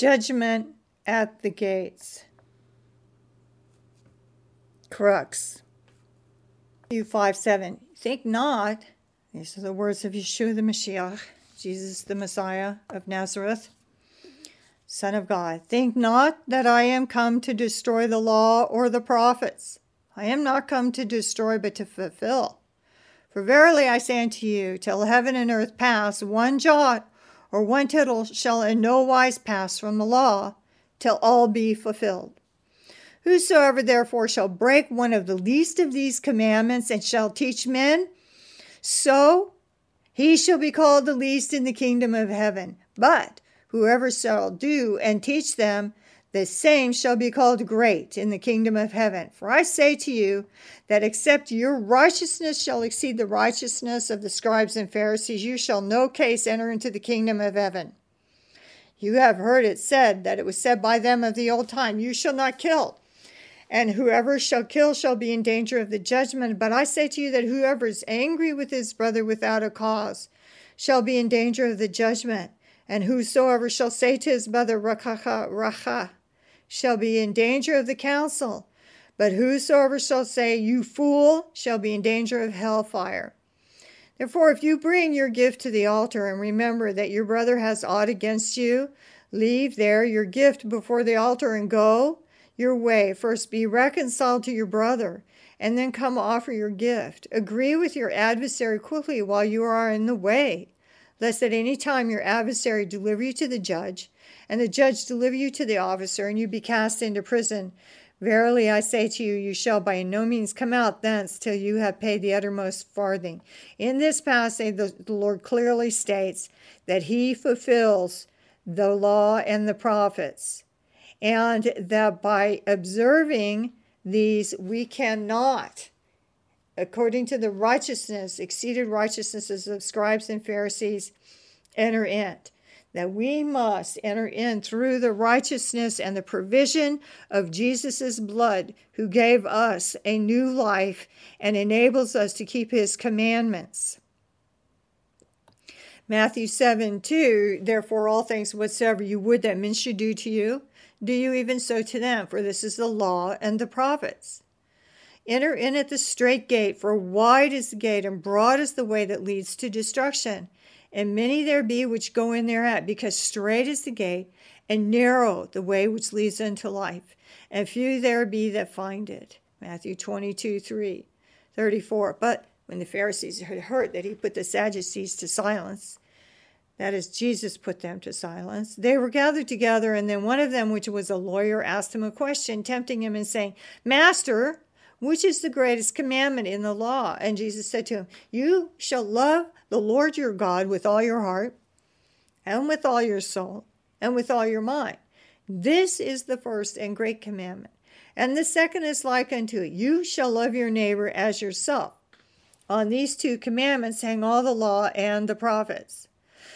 Judgment at the gates. Crux. Matthew 5:7. Think not, these are the words of Yeshua the Mashiach, Jesus the Messiah of Nazareth, Son of God. Think not that I am come to destroy the law or the prophets. I am not come to destroy, but to fulfill. For verily I say unto you, till heaven and earth pass, one jot or one tittle shall in no wise pass from the law, till all be fulfilled. Whosoever therefore shall break one of the least of these commandments and shall teach men, so he shall be called the least in the kingdom of heaven. But whoever shall do and teach them, the same shall be called great in the kingdom of heaven. For I say to you that except your righteousness shall exceed the righteousness of the scribes and Pharisees, you shall no case enter into the kingdom of heaven. You have heard it said that it was said by them of the old time, you shall not kill. And whoever shall kill shall be in danger of the judgment. But I say to you that whoever is angry with his brother without a cause shall be in danger of the judgment. And whosoever shall say to his brother, Rachacha, Racha, shall be in danger of the council. But whosoever shall say, you fool, shall be in danger of hellfire. Therefore, if you bring your gift to the altar and remember that your brother has aught against you, leave there your gift before the altar and go your way. First be reconciled to your brother, and then come offer your gift. Agree with your adversary quickly while you are in the way, lest at any time your adversary deliver you to the judge, and the judge deliver you to the officer, and you be cast into prison. Verily I say to you, you shall by no means come out thence till you have paid the uttermost farthing. In this passage, the Lord clearly states that he fulfills the law and the prophets, and that by observing these, we cannot, according to the righteousness, exceeded righteousnesses of scribes and Pharisees, enter in. That we must enter in through the righteousness and the provision of Jesus' blood, who gave us a new life and enables us to keep his commandments. Matthew 7:2, therefore all things whatsoever you would that men should do to you, do you even so to them, for this is the law and the prophets. Enter in at the strait gate, for wide is the gate and broad is the way that leads to destruction. And many there be which go in thereat, because strait is the gate, and narrow the way which leads unto life, and few there be that find it. Matthew 22:34. But when the Pharisees had heard that he put the Sadducees to silence, that is, Jesus put them to silence, they were gathered together, and then one of them, which was a lawyer, asked him a question, tempting him and saying, Master, which is the greatest commandment in the law? And Jesus said to him, you shall love the Lord your God with all your heart, and with all your soul, and with all your mind. This is the first and great commandment. And the second is like unto it. You shall love your neighbor as yourself. On these two commandments hang all the law and the prophets.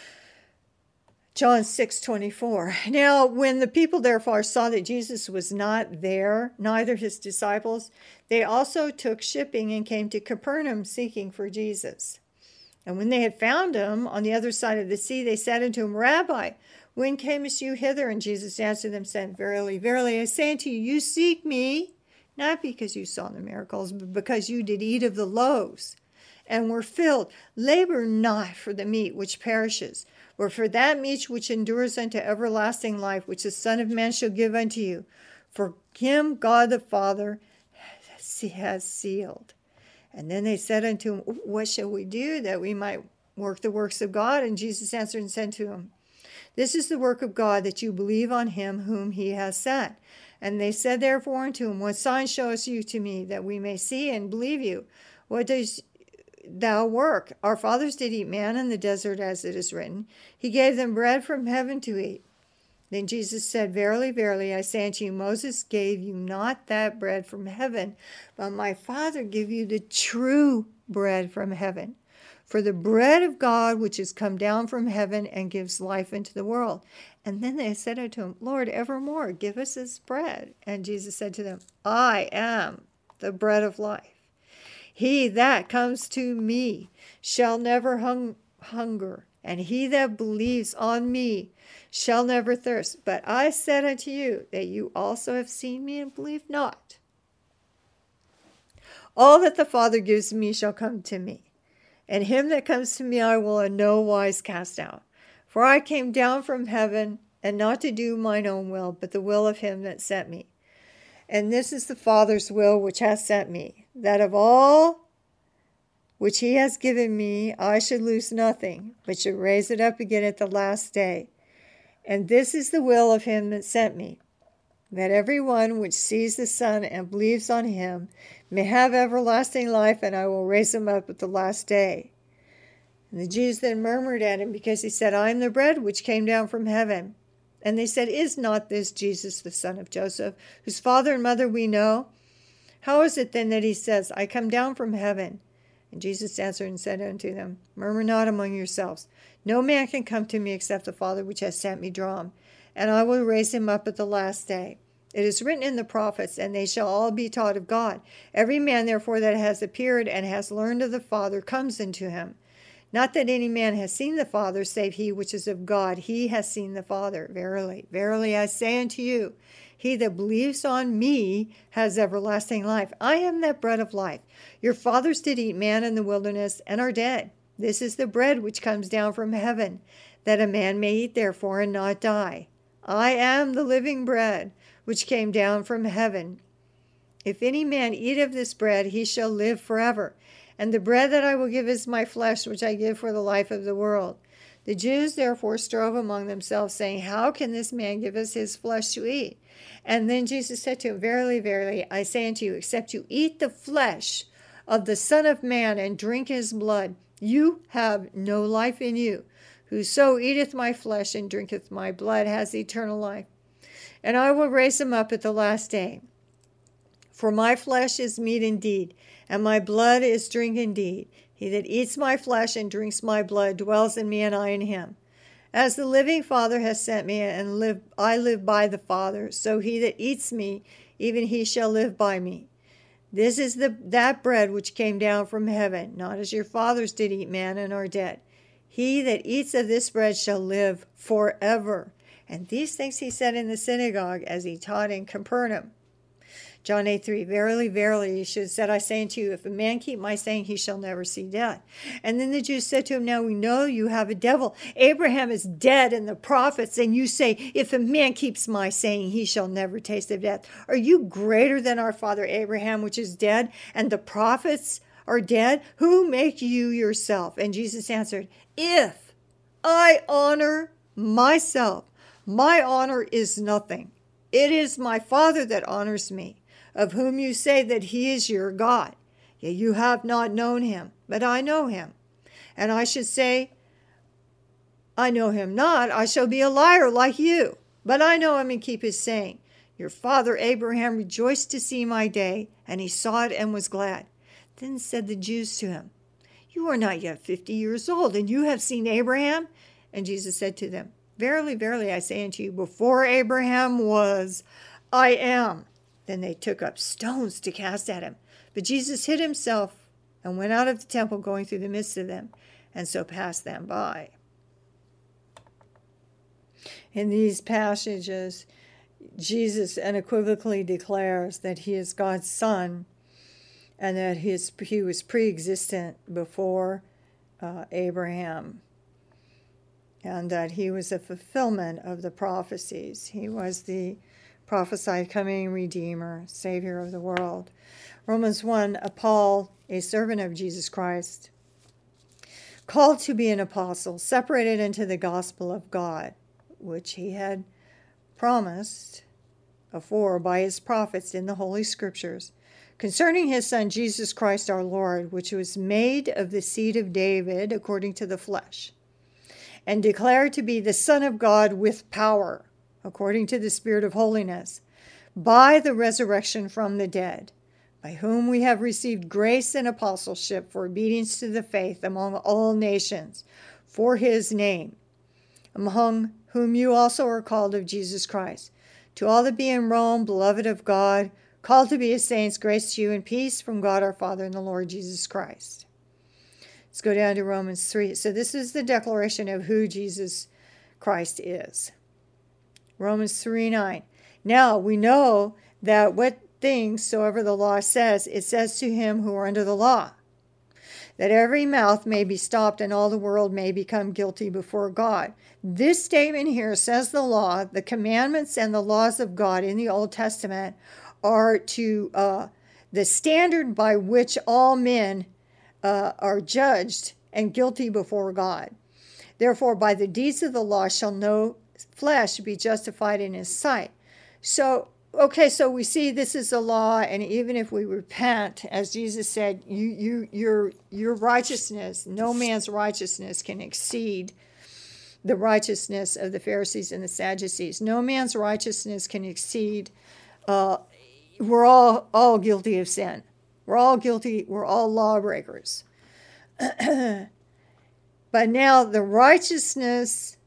John 6:24. Now, when the people therefore saw that Jesus was not there, neither his disciples, they also took shipping and came to Capernaum seeking for Jesus. And when they had found him on the other side of the sea, they said unto him, Rabbi, when camest you hither? And Jesus answered them, saying, Verily, verily, I say unto you, you seek me, not because you saw the miracles, but because you did eat of the loaves, and were filled. Labor not for the meat which perishes, or for that meat which endures unto everlasting life, which the Son of Man shall give unto you. For him God the Father has sealed. And then they said unto him, what shall we do that we might work the works of God? And Jesus answered and said to him, this is the work of God, that you believe on him whom he has sent. And they said therefore unto him, what sign showest you to me, that we may see and believe you? What does thou work? Our fathers did eat manna in the desert, as it is written. He gave them bread from heaven to eat. Then Jesus said, verily, verily, I say unto you, Moses gave you not that bread from heaven, but my Father give you the true bread from heaven. For the bread of God, which is come down from heaven and gives life into the world. And then they said unto him, Lord, evermore give us this bread. And Jesus said to them, I am the bread of life. He that comes to me shall never hunger, and he that believes on me shall never thirst. But I said unto you that you also have seen me and believe not. All that the Father gives me shall come to me, and him that comes to me I will in no wise cast out. For I came down from heaven, and not to do mine own will, but the will of him that sent me. And this is the Father's will which hath sent me, that of all which he has given me I should lose nothing, but should raise it up again at the last day. And this is the will of him that sent me, that every one which sees the Son and believes on him may have everlasting life, and I will raise him up at the last day. And the Jews then murmured at him, because he said, I am the bread which came down from heaven. And they said, Is not this Jesus the son of Joseph, whose father and mother we know? How is it then that he says, I come down from heaven? And Jesus answered and said unto them, Murmur not among yourselves. No man can come to me except the Father which has sent me draw him, and I will raise him up at the last day. It is written in the prophets, and they shall all be taught of God. Every man therefore that has appeared and has learned of the Father comes unto him. Not that any man has seen the Father, save he which is of God. He has seen the Father. Verily, verily, I say unto you, he that believes on me has everlasting life. I am that bread of life. Your fathers did eat manna in the wilderness, and are dead. This is the bread which comes down from heaven, that a man may eat therefore and not die. I am the living bread which came down from heaven. If any man eat of this bread, he shall live forever. And the bread that I will give is my flesh, which I give for the life of the world. The Jews therefore strove among themselves, saying, How can this man give us his flesh to eat? And then Jesus said to him, Verily, verily, I say unto you, except you eat the flesh of the Son of Man and drink his blood, you have no life in you. Whoso eateth my flesh and drinketh my blood has eternal life. And I will raise him up at the last day. For my flesh is meat indeed, and my blood is drink indeed. He that eats my flesh and drinks my blood dwells in me, and I in him. As the living Father has sent me, and I live by the Father, so he that eats me, even he shall live by me. This is that bread which came down from heaven, not as your fathers did eat manna and are dead. He that eats of this bread shall live forever. And these things he said in the synagogue as he taught in Capernaum. John 8:3, Verily, verily, he should have said, I say unto you, if a man keep my saying, he shall never see death. And then the Jews said to him, Now we know you have a devil. Abraham is dead, and the prophets, and you say, If a man keeps my saying, he shall never taste of death. Are you greater than our father Abraham, which is dead, and the prophets are dead? Who make you yourself? And Jesus answered, If I honor myself, my honor is nothing. It is my Father that honors me, of whom you say that he is your God. Yet you have not known him, but I know him. And I should say, I know him not, I shall be a liar like you. But I know him and keep his saying. Your father Abraham rejoiced to see my day, and he saw it and was glad. Then said the Jews to him, You are not yet 50 years old, and you have seen Abraham? And Jesus said to them, Verily, verily, I say unto you, before Abraham was, I am. Then they took up stones to cast at him. But Jesus hid himself and went out of the temple, going through the midst of them, and so passed them by. In these passages, Jesus unequivocally declares that he is God's Son, and that he was pre-existent before Abraham, and that he was a fulfillment of the prophecies. He was the prophesied coming Redeemer, Savior of the world. Romans 1, Paul, a servant of Jesus Christ, called to be an apostle, separated into the gospel of God, which he had promised afore by his prophets in the Holy Scriptures, concerning his Son Jesus Christ our Lord, which was made of the seed of David according to the flesh, and declared to be the Son of God with power, according to the Spirit of holiness, by the resurrection from the dead, by whom we have received grace and apostleship for obedience to the faith among all nations, for his name, among whom you also are called of Jesus Christ. To all that be in Rome, beloved of God, called to be his saints, grace to you and peace from God our Father and the Lord Jesus Christ. Let's go down to Romans 3. So this is the declaration of who Jesus Christ is. Romans 3:9. Now we know that what things soever the law says, it says to him who are under the law, that every mouth may be stopped and all the world may become guilty before God. This statement here says the law, the commandments and the laws of God in the Old Testament are to the standard by which all men are judged and guilty before God. Therefore, by the deeds of the law shall no flesh be justified in his sight. So we see this is the law, and even if we repent, as Jesus said, your righteousness, no man's righteousness can exceed the righteousness of the Pharisees and the Sadducees. No man's righteousness can exceed. We're all guilty of sin. We're all guilty. We're all lawbreakers. But now the righteousness.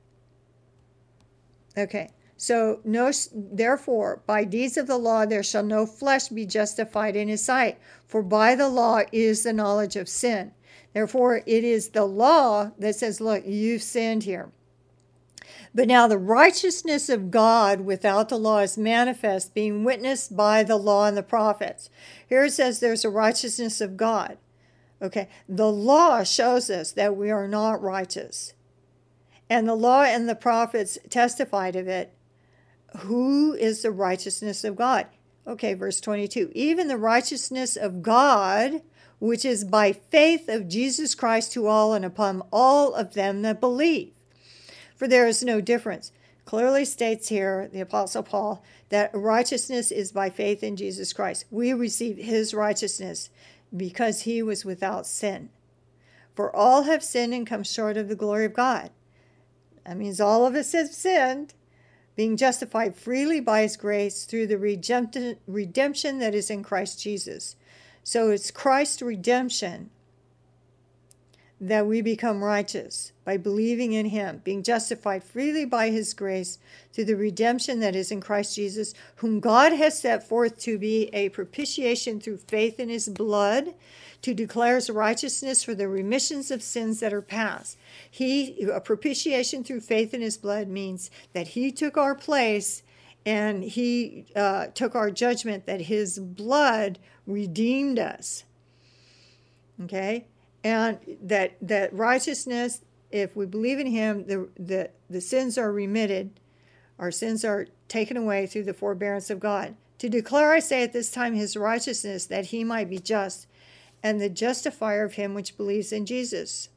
Okay. So, therefore, by deeds of the law there shall no flesh be justified in his sight, for by the law is the knowledge of sin. Therefore, it is the law that says, look, you've sinned here. But now the righteousness of God without the law is manifest, being witnessed by the law and the prophets. Here it says there's a righteousness of God. Okay, the law shows us that we are not righteous. And the law and the prophets testified of it. Who is the righteousness of God? Okay, verse 22. Even the righteousness of God, which is by faith of Jesus Christ to all and upon all of them that believe. For there is no difference. Clearly states here, the Apostle Paul, that righteousness is by faith in Jesus Christ. We receive his righteousness because he was without sin. For all have sinned and come short of the glory of God. That means all of us have sinned, being justified freely by his grace through the redemption that is in Christ Jesus. So it's Christ's redemption that we become righteous by believing in him, being justified freely by his grace through the redemption that is in Christ Jesus, whom God has set forth to be a propitiation through faith in his blood, to declare his righteousness for the remissions of sins that are past. A propitiation through faith in his blood means that he took our place and he took our judgment, that his blood redeemed us. Okay? And that righteousness, if we believe in him, the sins are remitted. Our sins are taken away through the forbearance of God. To declare, I say at this time, his righteousness, that he might be just, and the justifier of him which believes in Jesus.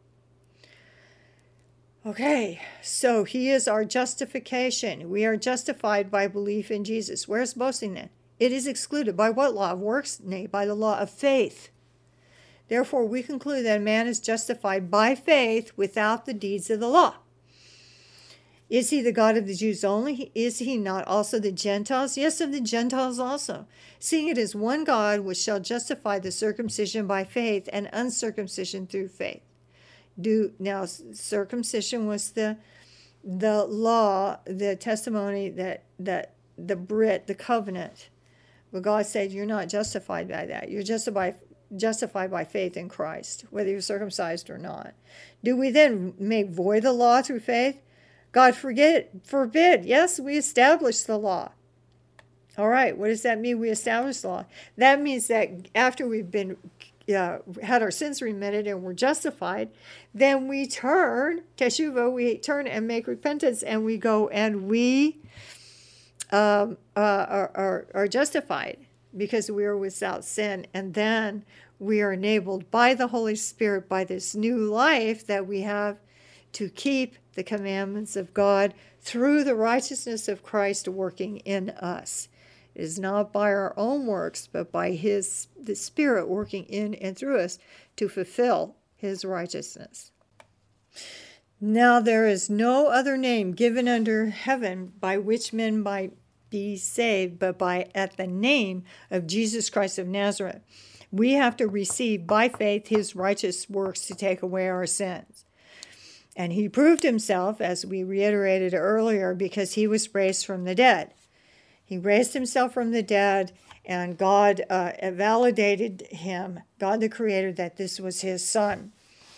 Okay, so he is our justification. We are justified by belief in Jesus. Where's boasting then? It is excluded. By what law of works? Nay, by the law of faith. Therefore, we conclude that a man is justified by faith without the deeds of the law. Is he the God of the Jews only? Is he not also the Gentiles? Yes, of the Gentiles also. Seeing it is one God which shall justify the circumcision by faith and uncircumcision through faith. Now, circumcision was the law, the testimony that the Brit, the covenant. But God said, you're not justified by that. You're justified by faith in Christ, whether you're circumcised or not. Do we then make void the law through faith? God forbid. Yes, we establish the law. All right, what does that mean, we establish the law? That means that after we've been had our sins remitted and we're justified, then we turn, teshuvah, we turn and make repentance, and we go and we are justified because we are without sin. And then we are enabled by the Holy Spirit, by this new life that we have, to keep the commandments of God through the righteousness of Christ working in us. It is not by our own works, but by the Spirit working in and through us to fulfill his righteousness. Now there is no other name given under heaven by which men might be saved, but at the name of Jesus Christ of Nazareth. We have to receive by faith his righteous works to take away our sins. And he proved himself, as we reiterated earlier, because he was raised from the dead. He raised himself from the dead, and God validated him, God the Creator, that this was his Son.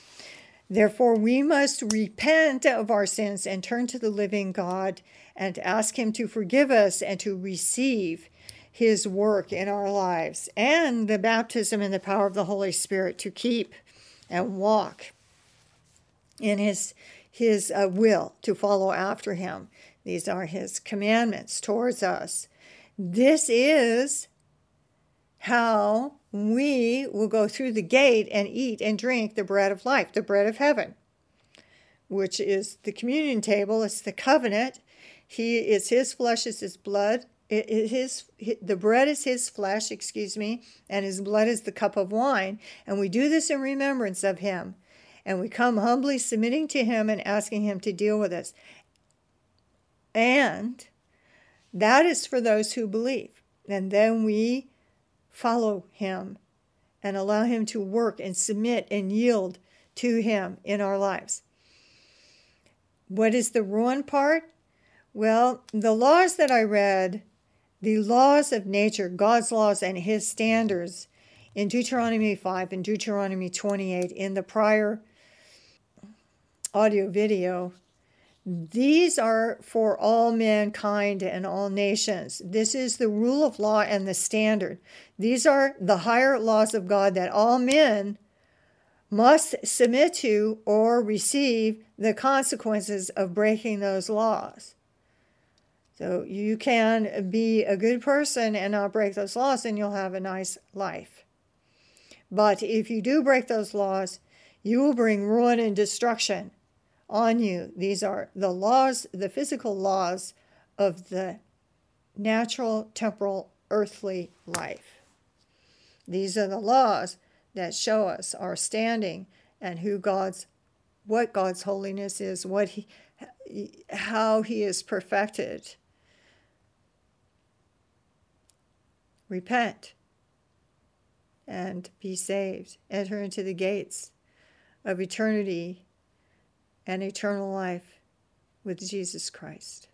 Therefore, we must repent of our sins and turn to the living God and ask him to forgive us and to receive his work in our lives and the baptism and the power of the Holy Spirit to keep and walk in his will, to follow after him. These are his commandments towards us. This is how we will go through the gate and eat and drink the bread of life, the bread of heaven, which is the communion table. It's the covenant. It's his flesh, it's his blood. The bread is his flesh, and his blood is the cup of wine. And we do this in remembrance of him. And we come humbly submitting to him and asking him to deal with us. And that is for those who believe. And then we follow him and allow him to work and submit and yield to him in our lives. What is the ruin part? Well, the laws that I read, the laws of nature, God's laws and his standards in Deuteronomy 5 and Deuteronomy 28 in the prior audio video, these are for all mankind and all nations. This is the rule of law and the standard. These are the higher laws of God that all men must submit to or receive the consequences of breaking those laws. So you can be a good person and not break those laws, and you'll have a nice life. But if you do break those laws, you will bring ruin and destruction on you. These are the laws, the physical laws of the natural, temporal, earthly life. These are the laws that show us our standing and what God's holiness is, how he is perfected. Repent and be saved. Enter into the gates of eternity and eternal life with Jesus Christ.